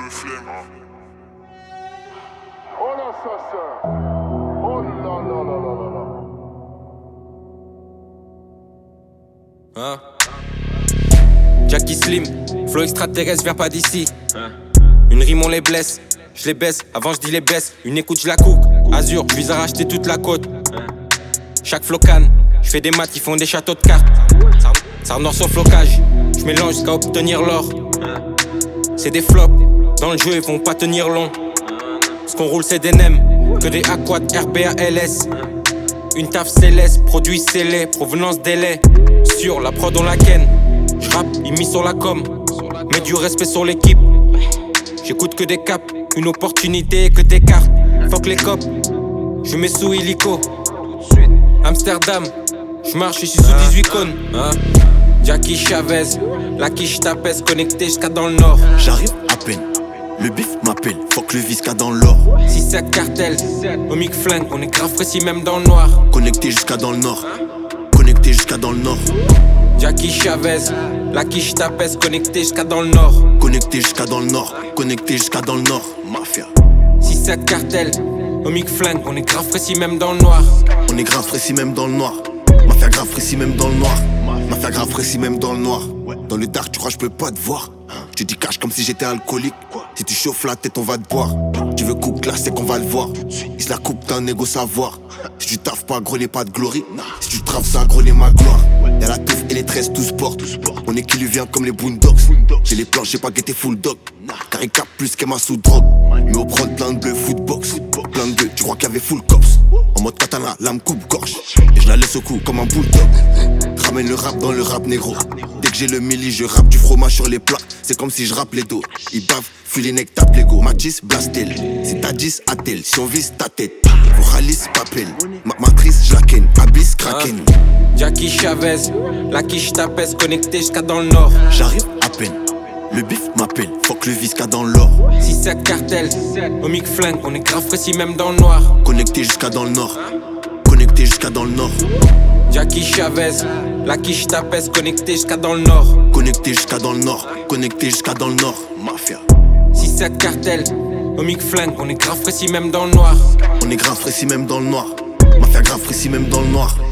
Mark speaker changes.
Speaker 1: Oh là ça. Oh là là là là là là.
Speaker 2: Hein? Jackie Slim, flow extraterrestre, viens pas d'ici. Une rime on les blesse, je les baisse, avant je dis les baisse. Une écoute je la cook, Azur, je vise à racheter toute la côte. Chaque flocan, je fais des maths, ils font des châteaux de cartes. Ça renore sans flocage, je mélange jusqu'à obtenir l'or. C'est des flops, dans le jeu ils vont pas tenir long. Ce qu'on roule c'est des nems, que des aquats, RBALS. Une taf céleste, produit scellé, provenance délai. Sur la prod on la ken, j'rappe, il mise sur la com. Mets du respect sur l'équipe. J'écoute que des caps, une opportunité que t'écartes. Fuck les cops, je mets sous illico. Amsterdam, j'marche, je suis sous 18 cônes. Jackie Chavez, la quiche t'apaise, connecté jusqu'à dans le nord.
Speaker 3: J'arrive à peine, le bif m'appelle, fuck le visca dans l'or.
Speaker 2: 6-7 cartel, Omic flingue, on est grave précis même dans le noir.
Speaker 3: Connecté jusqu'à dans le nord, connecté jusqu'à dans le nord.
Speaker 2: Jackie Chavez, la quiche t'apaise, connecté jusqu'à dans le nord.
Speaker 3: Connecté jusqu'à dans le nord, connecté jusqu'à dans le nord. Mafia.
Speaker 2: 6-7 cartel, Omic flingue, on est grave précis même dans le noir.
Speaker 3: On est grave précis même dans le noir. Mafia grave précis même dans le noir. Mafia grave précis même dans le noir. Dans le dark tu crois je peux pas te voir. Je te dis cache comme si j'étais alcoolique. Si tu chauffes la tête on va te boire. Tu veux coupe glace c'est qu'on va le voir. Il se la coupe t'as un égo savoir. Si tu taffes pas gros n'est pas de glory. Si tu traves ça gros n'est ma gloire. Y'a la touffe et les tresses tout sport. On est qui lui vient comme les boondocks. J'ai les planches j'ai pas guetté full dog. Car il capte plus qu'Emma sous drogue. Mais au prod plein de bleu footbox. Plein de deux tu crois qu'il y avait full cops. En mode katana lame coupe gorge. Et je la laisse au cou comme un bulldog. Ramène le rap dans le rap négro. Dès que j'ai le milli, je rappe du fromage sur les plats. C'est comme si je rappe les dos. Ils bavent, fuis les necks, tape l'ego. Matis, blastel. Si t'as 10, attel. Si on vise ta tête, pour Alice, papel. Ma matrice, je la ken. Abyss, kraken.
Speaker 2: Jackie Chavez, la quiche t'apaise, connecté jusqu'à dans le nord.
Speaker 3: J'arrive à peine. Le bif m'appelle, fuck le visca dans l'or.
Speaker 2: 6-7 cartel, Omic flingue, on est grave précis même dans le noir.
Speaker 3: Connecté jusqu'à dans le nord. Connecté jusqu'à dans le nord.
Speaker 2: Jackie Chavez, la quiche t'apaise, connecté jusqu'à dans le nord.
Speaker 3: Connecté jusqu'à dans le nord. Connecté jusqu'à dans le nord. Mafia.
Speaker 2: 6-7 cartel, Omic flingue, on est grave précis même dans le noir.
Speaker 3: On est grave précis même dans le noir. Mafia grave précis même dans le noir.